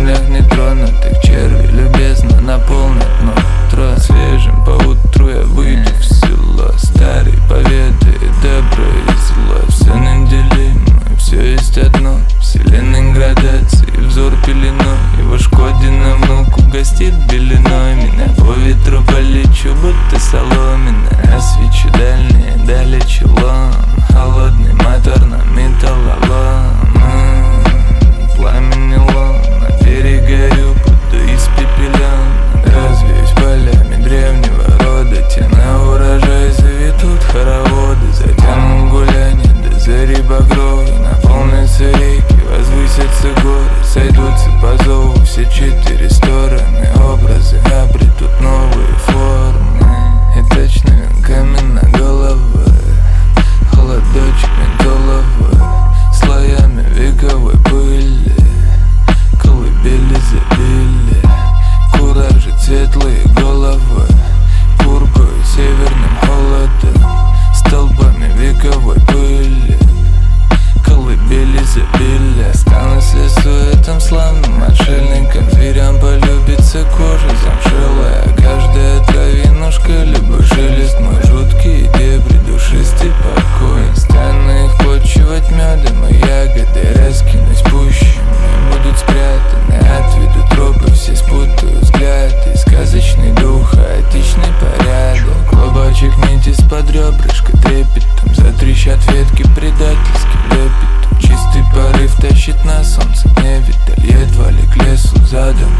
землях нетронутых черви любезно наполнят мой трон. Свежим поутру я выйду в село, старый поведает добро и зло. Все неделимо, все есть одно, вселенной градации, взор пеленой. Его шкодина внук угостит белиной. Меня по ветру полечу, будто соломина, освечу дальние дали челом. Холодный мотор на металлолом. Пламени лом, перегорю, буду испепелен. Развеюсь полями древнего рода, те на урожай заведут хороводы. Затянут гулянье до зари багровой, наполнятся реки, возвысятся горы. Сойдутся по зову все четыре стороны, образы обретут новые формы. И точно каменно-головый холодочек ментоловый, слоями вековой пыли, колыбели забили. Куражит светлые головы, пургой северным холодом, столбами вековой пыли, колыбели забили. Останусь в лесу этом славным отшельником, зверям полюбится кожа замшелая. Каждая травинушка, любой шелест мой, жуткие дебри, душистый покой. Стану их почивать медом и ягоды, раскинусь пущами, будут спрятаны от виду тропы, все спутаю взгляд. И сказочный дух, хаотичный порядок. Клубочек нить из-под ребрышка трепетом, затрещат ветки предательским лепетом. Чистый порыв тащит на солнце, не видаль, едва ли к лесу задом.